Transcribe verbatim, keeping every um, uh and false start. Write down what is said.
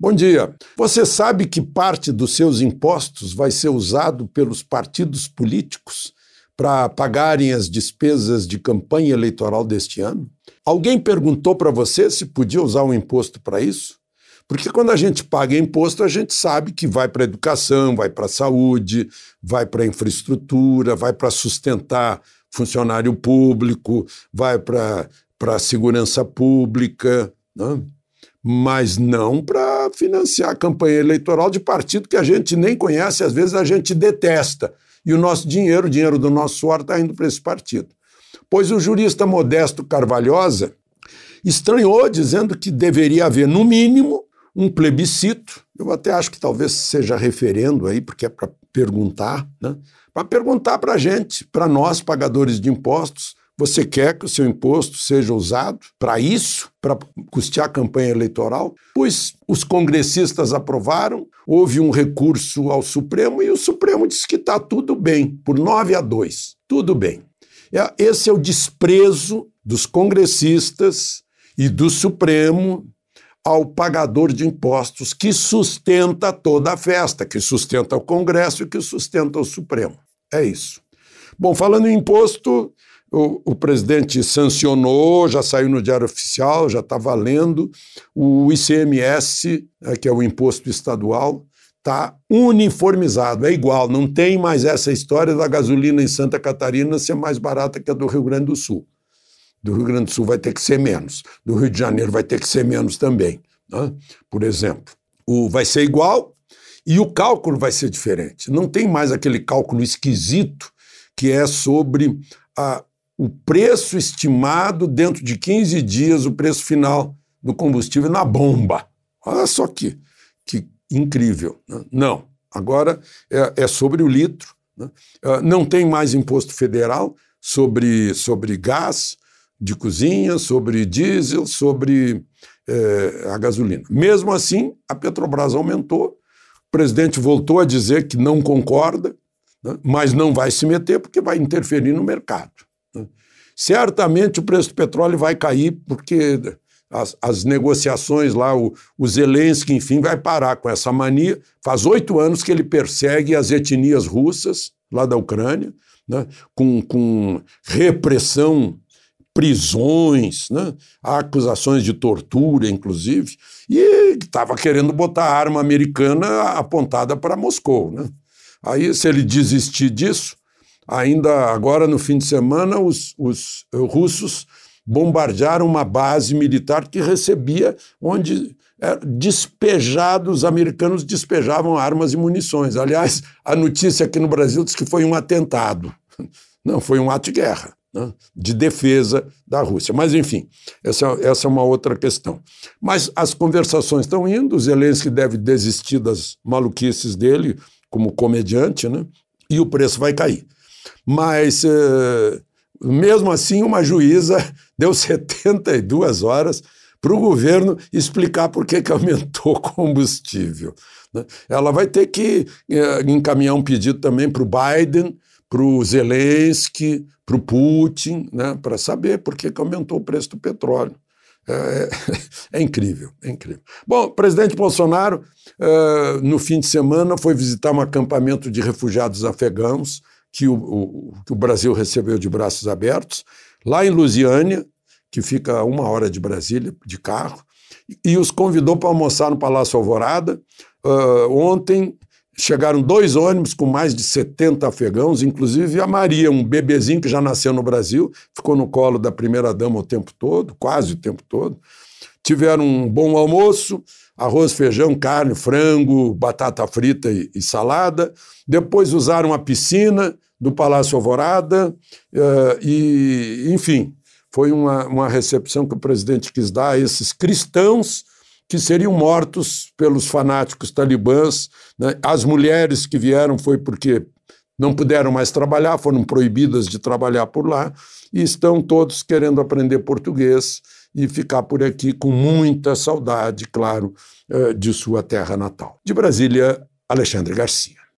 Bom dia. Você sabe que parte dos seus impostos vai ser usado pelos partidos políticos para pagarem as despesas de campanha eleitoral deste ano? Alguém perguntou para você se podia usar um imposto para isso? Porque quando a gente paga imposto, a gente sabe que vai para a educação, vai para a saúde, vai para a infraestrutura, vai para sustentar funcionário público, vai para a segurança pública, né? Mas não para financiar a campanha eleitoral de partido que a gente nem conhece, às vezes a gente detesta. E o nosso dinheiro, o dinheiro do nosso suor, está indo para esse partido. Pois o jurista Modesto Carvalhosa estranhou, dizendo que deveria haver, no mínimo, um plebiscito. Eu até acho que talvez seja referendo aí, porque é para perguntar, né? Para perguntar para a gente, para nós, pagadores de impostos, você quer que o seu imposto seja usado para isso, para custear a campanha eleitoral? Pois os congressistas aprovaram, houve um recurso ao Supremo e o Supremo disse que está tudo bem, por nove a dois. Tudo bem. Esse é o desprezo dos congressistas e do Supremo ao pagador de impostos que sustenta toda a festa, que sustenta o Congresso e que sustenta o Supremo. É isso. Bom, falando em imposto, o, o presidente sancionou, já saiu no Diário Oficial, já está valendo, o I C M S, né, que é o imposto estadual, está uniformizado, é igual, não tem mais essa história da gasolina em Santa Catarina ser mais barata que a do Rio Grande do Sul. Do Rio Grande do Sul vai ter que ser menos, do Rio de Janeiro vai ter que ser menos também, né? Por exemplo. O, vai ser igual e o cálculo vai ser diferente. Não tem mais aquele cálculo esquisito que é sobre a, o preço estimado dentro de quinze dias, o preço final do combustível na bomba. Olha só que, que incrível, né? Não, agora é, é sobre o litro, né? Não tem mais imposto federal sobre, sobre gás de cozinha, sobre diesel, sobre eh, a gasolina. Mesmo assim, a Petrobras aumentou, o presidente voltou a dizer que não concorda, né, mas não vai se meter porque vai interferir no mercado, né. Certamente o preço do petróleo vai cair porque as, as negociações lá, o, o Zelensky, enfim, vai parar com essa mania. Faz oito anos que ele persegue as etnias russas lá da Ucrânia, né, com, com repressão, prisões, né? Há acusações de tortura, inclusive, e estava querendo botar a arma americana apontada para Moscou, né? Aí, se ele desistir disso, ainda agora no fim de semana, os, os russos bombardearam uma base militar que recebia, onde é, despejados, os americanos despejavam armas e munições. Aliás, a notícia aqui no Brasil diz que foi um atentado. Não, foi um ato de guerra, né, de defesa da Rússia. Mas, enfim, essa, essa é uma outra questão. Mas as conversações estão indo, o Zelensky deve desistir das maluquices dele como comediante, né, e o preço vai cair. Mas, eh, mesmo assim, uma juíza deu setenta e duas horas para o governo explicar por que que aumentou o combustível, né. Ela vai ter que eh, encaminhar um pedido também para o Biden, para o Zelensky, para o Putin, né, para saber por que que aumentou o preço do petróleo. É, é incrível, é incrível. Bom, o presidente Bolsonaro, uh, no fim de semana, foi visitar um acampamento de refugiados afegãos que o, o, que o Brasil recebeu de braços abertos, lá em Lusiânia, que fica a uma hora de Brasília, de carro, e os convidou para almoçar no Palácio Alvorada. Uh, ontem chegaram dois ônibus com mais de setenta afegãos, inclusive a Maria, um bebezinho que já nasceu no Brasil, ficou no colo da primeira-dama o tempo todo, quase o tempo todo. Tiveram um bom almoço, arroz, feijão, carne, frango, batata frita e, e salada. Depois usaram a piscina do Palácio Alvorada uh, e, enfim, foi uma, uma recepção que o presidente quis dar a esses cristãos que seriam mortos pelos fanáticos talibãs, né? As mulheres que vieram foi porque não puderam mais trabalhar, foram proibidas de trabalhar por lá, e estão todos querendo aprender português e ficar por aqui com muita saudade, claro, de sua terra natal. De Brasília, Alexandre Garcia.